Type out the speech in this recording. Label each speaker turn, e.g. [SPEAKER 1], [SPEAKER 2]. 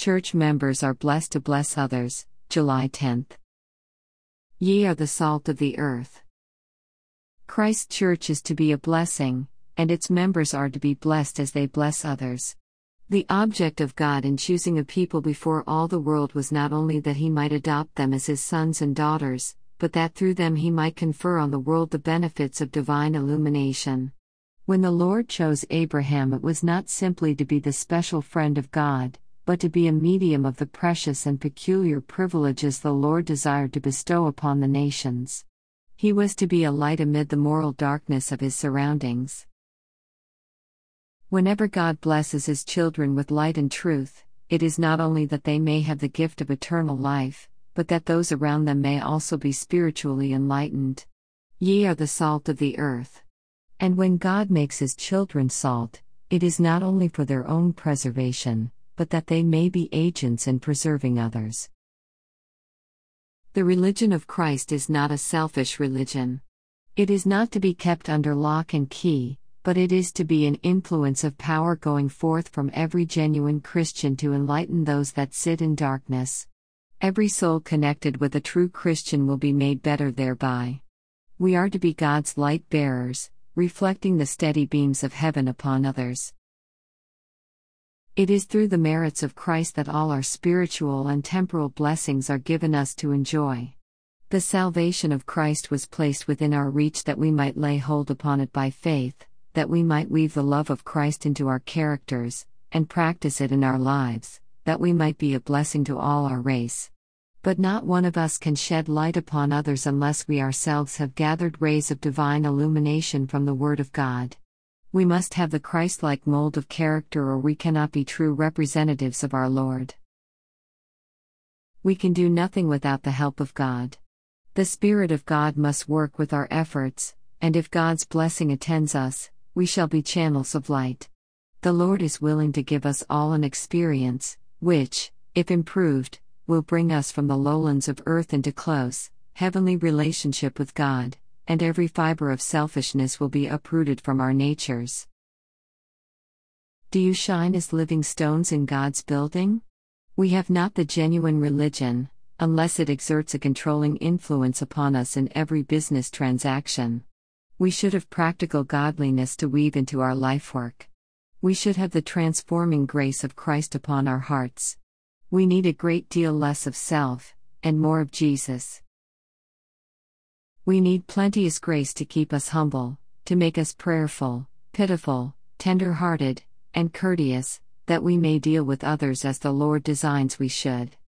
[SPEAKER 1] Church members are blessed to bless others. July 10th. Ye are the salt of the earth. Christ's church is to be a blessing, and its members are to be blessed as they bless others. The object of God in choosing a people before all the world was not only that He might adopt them as His sons and daughters, but that through them He might confer on the world the benefits of divine illumination. When the Lord chose Abraham, it was not simply to be the special friend of God, but to be a medium of the precious and peculiar privileges the Lord desired to bestow upon the nations. He was to be a light amid the moral darkness of His surroundings. Whenever God blesses His children with light and truth, it is not only that they may have the gift of eternal life, but that those around them may also be spiritually enlightened. Ye are the salt of the earth. And when God makes His children salt, it is not only for their own preservation, but that they may be agents in preserving others. The religion of Christ is not a selfish religion. It is not to be kept under lock and key, but it is to be an influence of power going forth from every genuine Christian to enlighten those that sit in darkness. Every soul connected with a true Christian will be made better thereby. We are to be God's light bearers, reflecting the steady beams of heaven upon others. It is through the merits of Christ that all our spiritual and temporal blessings are given us to enjoy. The salvation of Christ was placed within our reach that we might lay hold upon it by faith, that we might weave the love of Christ into our characters, and practice it in our lives, that we might be a blessing to all our race. But not one of us can shed light upon others unless we ourselves have gathered rays of divine illumination from the Word of God. We must have the Christ-like mold of character, or we cannot be true representatives of our Lord. We can do nothing without the help of God. The Spirit of God must work with our efforts, and if God's blessing attends us, we shall be channels of light. The Lord is willing to give us all an experience, which, if improved, will bring us from the lowlands of earth into close, heavenly relationship with God, and every fiber of selfishness will be uprooted from our natures. Do you shine as living stones in God's building? We have not the genuine religion, unless it exerts a controlling influence upon us in every business transaction. We should have practical godliness to weave into our life work. We should have the transforming grace of Christ upon our hearts. We need a great deal less of self, and more of Jesus. We need plenteous grace to keep us humble, to make us prayerful, pitiful, tender-hearted, and courteous, that we may deal with others as the Lord designs we should.